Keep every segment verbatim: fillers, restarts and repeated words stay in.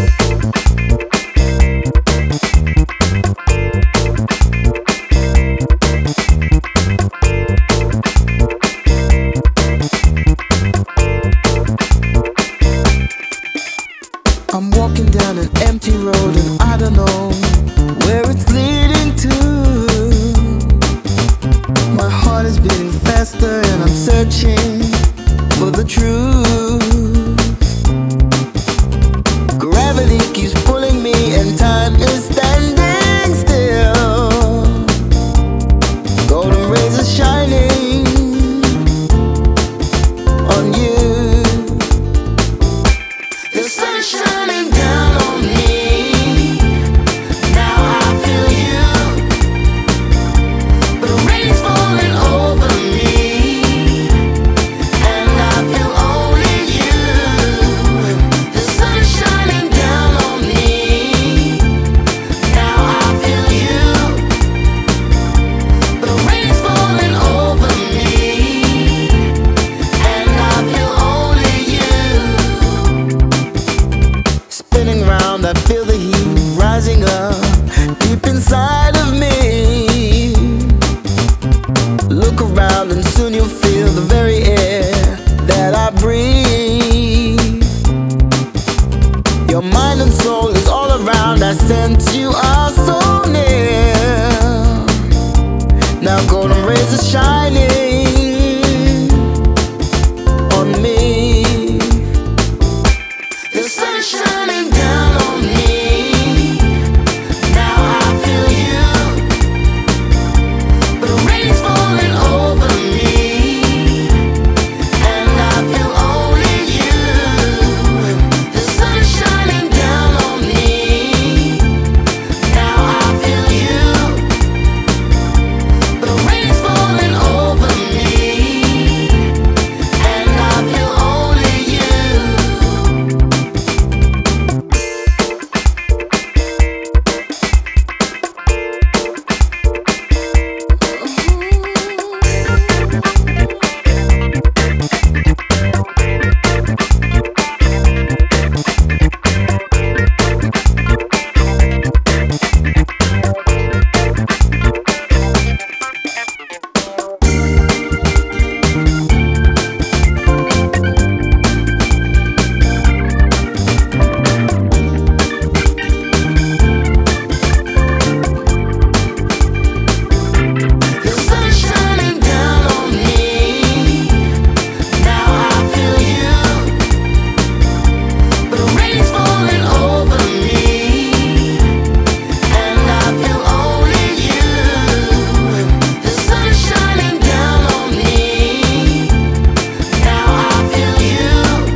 I'm walking down an empty road and I don't know where it's leading to. My heart is beating faster and I'm searching for the truth. Gravity keeps pulling me and time is standing still. Golden rays are shining on you. The sun is shining down on me. Now I feel you. The rain is falling over me, and I feel only you. The sun is shining down on me. Now I feel you. The rain is falling over me, and I feel only you. Spinning round, I feel the heat rising up deep inside of me. Look around and soon you'll feel the very air that I breathe. Your mind and soul is all around, I sense you are so near. Now golden rays are shining on me. The sun is shining down on me. Now I feel you. The rain is falling over me, and I feel only you. The sun is shining down on me. Now I feel you. The rain is falling over me, and I feel only you. The sun is shining down on me. Now I feel you. The rain is falling over me, and I feel only you. The sun is shining down on me. Now I feel you.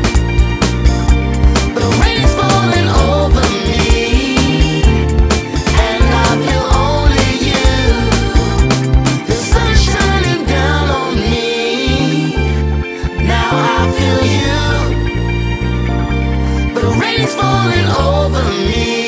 The rain is falling over me, and I feel only you. The sun is shining down on me. Now I feel you. The rain is falling over me.